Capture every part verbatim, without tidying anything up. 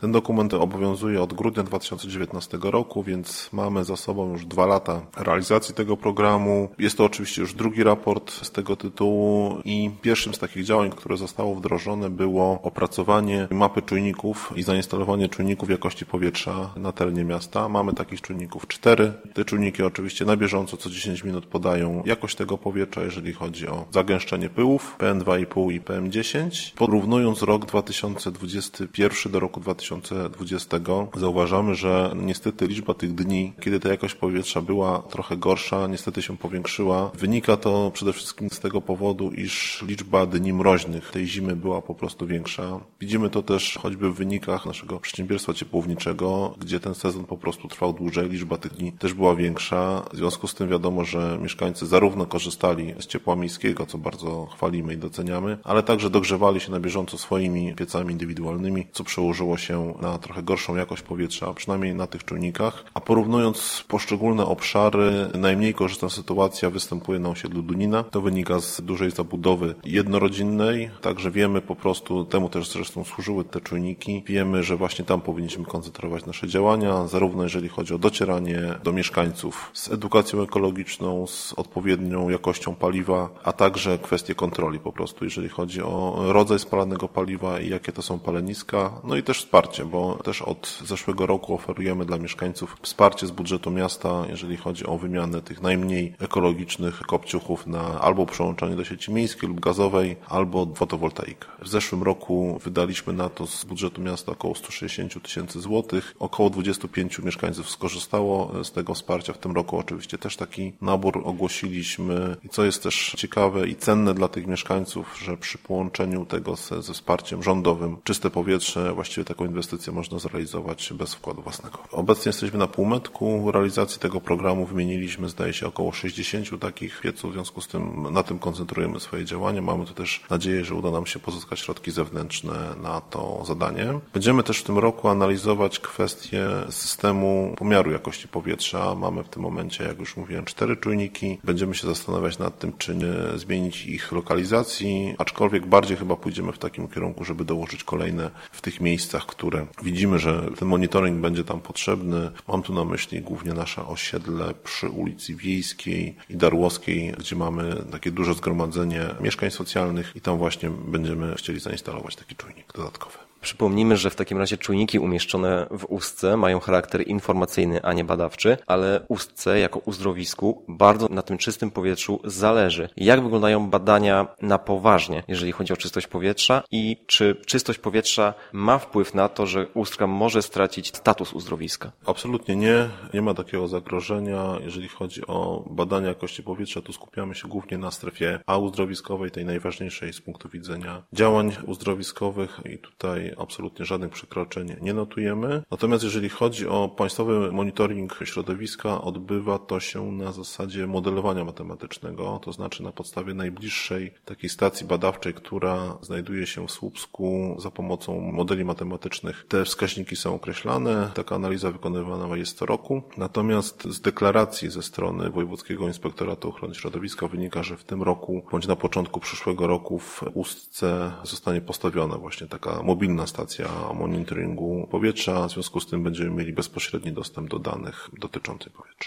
Ten dokument obowiązuje od grudnia dwa tysiące dziewiętnastego roku, więc mamy za sobą już dwa lata realizacji tego programu. Jest to oczywiście już drugi raport z tego tytułu i pierwszym z takich działań, które zostało wdrożone, było opracowanie mapy czujników i zainstalowanie czujników jakości powietrza na terenie miasta. Mamy takich czujników cztery. Te czujniki oczywiście na bieżąco co dziesięć minut podają jakość tego powietrza, jeżeli chodzi o zagęszczenie pyłów P M dwa i pół i P M dziesięć. Porównując rok dwa tysiące dwudziesty pierwszy do roku dwa tysiące dwudziestego, zauważamy, że niestety liczba tych dni, kiedy ta jakość powietrza była trochę gorsza, niestety się powiększyła. Wynika to przede wszystkim z tego powodu, iż liczba dni mroźnych tej zimy była po prostu większa. Widzimy to też choćby w wynikach naszego przedsiębiorstwa ciepłowniczego, gdzie ten sezon po prostu trwał dłużej, liczba tych dni też była większa. W związku z tym wiadomo, że mieszkańcy zarówno korzystali z ciepła miejskiego, co bardzo chwalimy i doceniamy, ale także dogrzewali się na bieżąco swoimi piecami indywidualnymi, co przełożyło się na trochę gorszą jakość powietrza, przynajmniej na tych czujnikach. A porównując poszczególne obszary, najmniej korzystna sytuacja występuje na osiedlu Dunina. To wynika z dużej zabudowy jednorodzinnej, także wiemy po prostu, temu też zresztą służyły te czujniki, wiemy, że właśnie tam powinniśmy koncentrować nasze działania, zarówno jeżeli chodzi o docieranie do mieszkańców z edukacją ekologiczną, z odpowiednią jakością paliwa, a także kwestie kontroli po prostu, jeżeli chodzi o rodzaj spalanego paliwa i jakie to są paleniska, no i też wsparcie, bo też od zeszłego roku oferujemy dla mieszkańców wsparcie z budżetu miasta, jeżeli chodzi o wymianę tych najmniej ekologicznych kopciuchów na albo przełączanie do sieci miejskiej lub gazowej, albo fotowoltaikę. W zeszłym roku wydaliśmy na to z budżetu miasta około sto sześćdziesiąt tysięcy złotych. Około dwudziestu pięciu mieszkańców skorzystało z tego wsparcia. W tym roku oczywiście też taki nabór ogłosiliśmy. I co jest też ciekawe i cenne dla tych mieszkańców, że przy połączeniu tego ze, ze wsparciem rządowym, czyste powietrze, właściwie taką inwestycję można zrealizować bez wkładu własnego. Obecnie jesteśmy na półmetku realizacji tego programu. Wymieniliśmy, zdaje się, około sześćdziesięciu takich pieców. W związku z tym na tym koncentrujemy swoje działania. Mamy tu też nadzieję, że uda nam się pozyskać środki zewnętrzne na to zadanie. Będziemy też w tym roku analizować kwestię systemu pomiaru jakości powietrza. Mamy w tym momencie, jak już mówiłem, cztery czujniki. Będziemy się zastanawiać nad tym, czy nie zmienić ich lokalizacji, aczkolwiek bardziej chyba pójdziemy w takim kierunku, żeby dołożyć kolejne w tych miejscach, które widzimy, że ten monitoring będzie tam potrzebny. Mam tu na myśli głównie nasze osiedle przy ulicy Wiejskiej i Darłowskiej, gdzie mamy takie duże zgromadzenie mieszkań socjalnych i tam właśnie będziemy chcieli zainstalować taki czujnik dodatkowy. Przypomnijmy, że w takim razie czujniki umieszczone w Ustce mają charakter informacyjny, a nie badawczy, ale Ustce jako uzdrowisku bardzo na tym czystym powietrzu zależy. Jak wyglądają badania na poważnie, jeżeli chodzi o czystość powietrza i czy czystość powietrza ma wpływ na to, że Ustka może stracić status uzdrowiska? Absolutnie nie. Nie ma takiego zagrożenia. Jeżeli chodzi o badania jakości powietrza, tu skupiamy się głównie na strefie A uzdrowiskowej, tej najważniejszej z punktu widzenia działań uzdrowiskowych i tutaj absolutnie żadnych przekroczeń nie notujemy. Natomiast jeżeli chodzi o państwowy monitoring środowiska, odbywa to się na zasadzie modelowania matematycznego, to znaczy na podstawie najbliższej takiej stacji badawczej, która znajduje się w Słupsku. Za pomocą modeli matematycznych te wskaźniki są określane. Taka analiza wykonywana jest co roku. Natomiast z deklaracji ze strony Wojewódzkiego Inspektoratu Ochrony Środowiska wynika, że w tym roku, bądź na początku przyszłego roku w Ustce zostanie postawiona właśnie taka mobilna stacja monitoringu powietrza. W związku z tym będziemy mieli bezpośredni dostęp do danych dotyczących powietrza.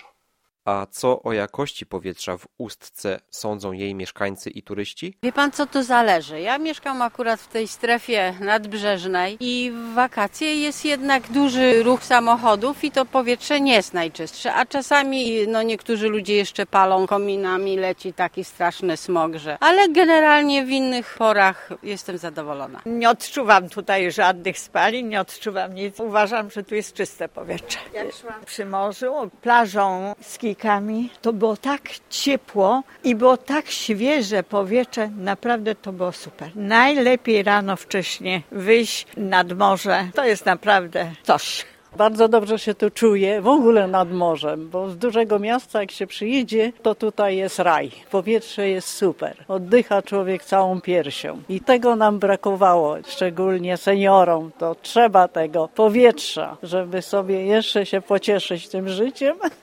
A co o jakości powietrza w Ustce sądzą jej mieszkańcy i turyści? Wie pan, co to zależy? Ja mieszkam akurat w tej strefie nadbrzeżnej i w wakacje jest jednak duży ruch samochodów i to powietrze nie jest najczystsze, a czasami no niektórzy ludzie jeszcze palą kominami, leci taki straszny smog, że... Ale generalnie w innych porach jestem zadowolona. Nie odczuwam tutaj żadnych spalin, nie odczuwam nic. Uważam, że tu jest czyste powietrze. Jak szłam przy morzu, plażą z to było tak ciepło i było tak świeże powietrze, naprawdę to było super. Najlepiej rano wcześnie wyjść nad morze, to jest naprawdę coś. Bardzo dobrze się tu czuję, w ogóle nad morzem, bo z dużego miasta jak się przyjedzie, to tutaj jest raj. Powietrze jest super, oddycha człowiek całą piersią i tego nam brakowało, szczególnie seniorom, to trzeba tego powietrza, żeby sobie jeszcze się pocieszyć tym życiem.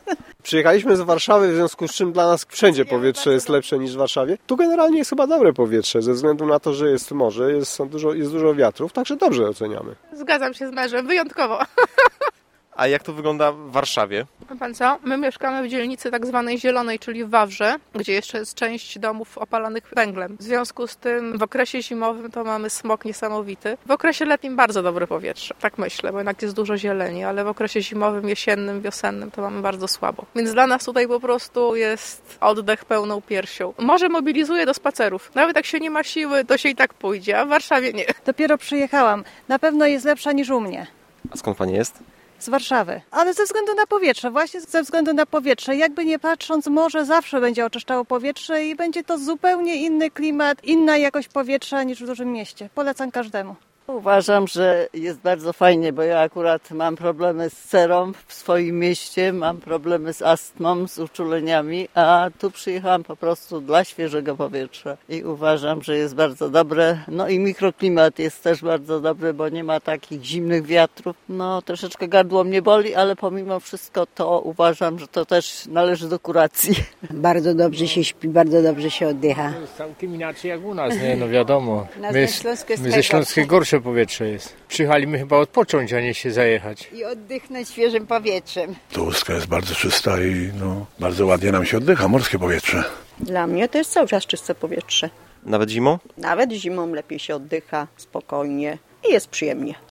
Przyjechaliśmy z Warszawy, w związku z czym dla nas wszędzie powietrze jest lepsze niż w Warszawie. Tu generalnie jest chyba dobre powietrze, ze względu na to, że jest morze, jest, są dużo, jest dużo wiatrów, także dobrze oceniamy. Zgadzam się z mężem, wyjątkowo. A jak to wygląda w Warszawie? Wie pan co? My mieszkamy w dzielnicy tak zwanej zielonej, czyli w Wawrze, gdzie jeszcze jest część domów opalanych węglem. W związku z tym w okresie zimowym to mamy smog niesamowity. W okresie letnim bardzo dobre powietrze, tak myślę, bo jednak jest dużo zieleni, ale w okresie zimowym, jesiennym, wiosennym to mamy bardzo słabo. Więc dla nas tutaj po prostu jest oddech pełną piersią. Morze mobilizuje do spacerów. Nawet jak się nie ma siły, to się i tak pójdzie, a w Warszawie nie. Dopiero przyjechałam. Na pewno jest lepsza niż u mnie. A skąd pani jest? Z Warszawy. Ale ze względu na powietrze, właśnie ze względu na powietrze. Jakby nie patrząc, morze zawsze będzie oczyszczało powietrze i będzie to zupełnie inny klimat, inna jakość powietrza niż w dużym mieście. Polecam każdemu. Uważam, że jest bardzo fajnie, bo ja akurat mam problemy z cerą w swoim mieście, mam problemy z astmą, z uczuleniami, a tu przyjechałam po prostu dla świeżego powietrza i uważam, że jest bardzo dobre. No i mikroklimat jest też bardzo dobry, bo nie ma takich zimnych wiatrów. No troszeczkę gardło mnie boli, ale pomimo wszystko to uważam, że to też należy do kuracji. Bardzo dobrze się śpi, bardzo dobrze się oddycha. To jest całkiem inaczej jak u nas, nie? No wiadomo. My, my ze Śląskiej gorsze powietrze jest. Przyjechaliśmy chyba odpocząć, a nie się zajechać. I oddychnąć świeżym powietrzem. Tu Ustka jest bardzo czysta i no, bardzo ładnie nam się oddycha, morskie powietrze. Dla mnie to jest cały czas czyste powietrze. Nawet zimą? Nawet zimą lepiej się oddycha, spokojnie i jest przyjemnie.